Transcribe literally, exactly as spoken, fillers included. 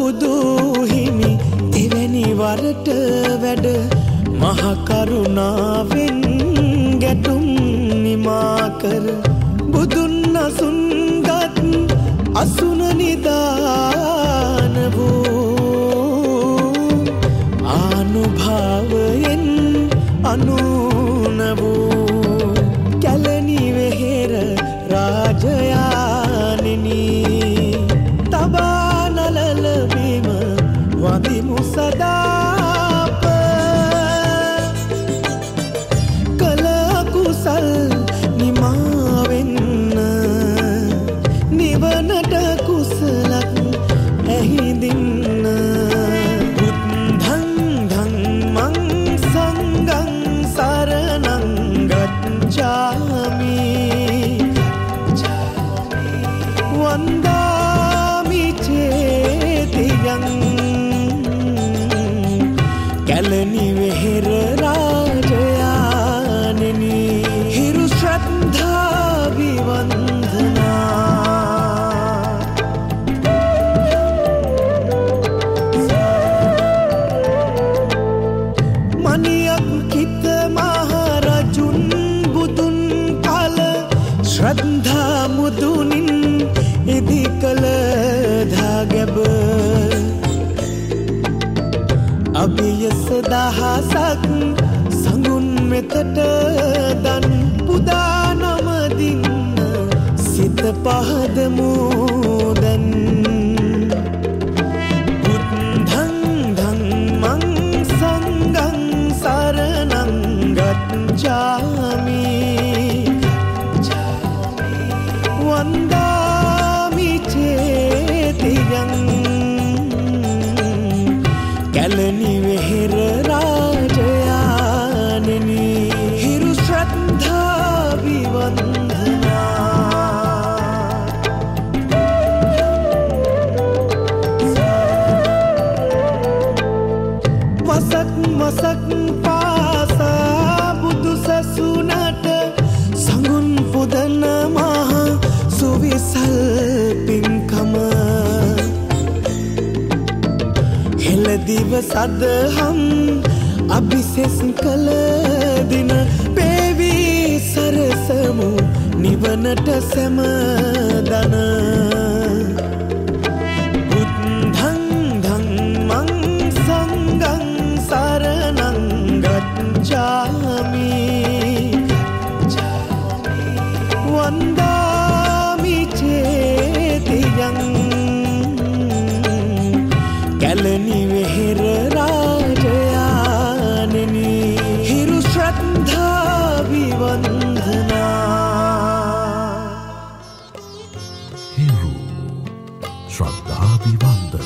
බුදු හිමි එවැනි වරට වැඩ මහ කරුණාවෙන් ගැටුම් නිමා කර බුදුන් අසුන්ගත් අසුන නිදාන වූ ආනුභාවයෙන් අනුන වූ කැලණි වෙහෙර රාජයානිනි තබා නලල බිම වදිමු සදාප කල කුසල් නිමාවෙන්න නිවනට කුසලක් ඇහිදින්න බුද්ධං ධම්මං සංඝං සරණං ගච්ඡාමි වන්දාමි චේතියං කැලණි වෙහෙර රාජයානිනි හිරු ශ්‍රද්ධා විවන්දනා මනියක් කිත මහරජුන් බුදුන් කල ශ්‍රද්ධා මුදුනින් ඉදි කළ දාගැබ අභියස දහසක් සඟුන් වෙතට දන් පුදා නමදින්න සිත පහදමු දැන් බුද්ධං ධම්මං සංඝං සරණං ගච්ඡාමි වන්දාමි චේතියං කැලණි වෙහෙර රාජයානිනි හිරු ශ්‍රද්ධා විවන්දනා මසක් මසක් පාසා බුදු සසුනට සඟුන් පුදන මහ සුවිසල් පින්කම හෙළදිව සදහම් අභිසෙස් කළ දින පේවී සරසමු නිවනට සැමදන බුද්ධං ධම්මං සංඝං සරණං ගච්ඡාමි වන්දාමි චේතියං කැලණි වෙහෙර රාජයානිනි හිරු ශ්‍රද්ධා විවන්දනා හිරු ශ්‍රද්ධා විවන්දනා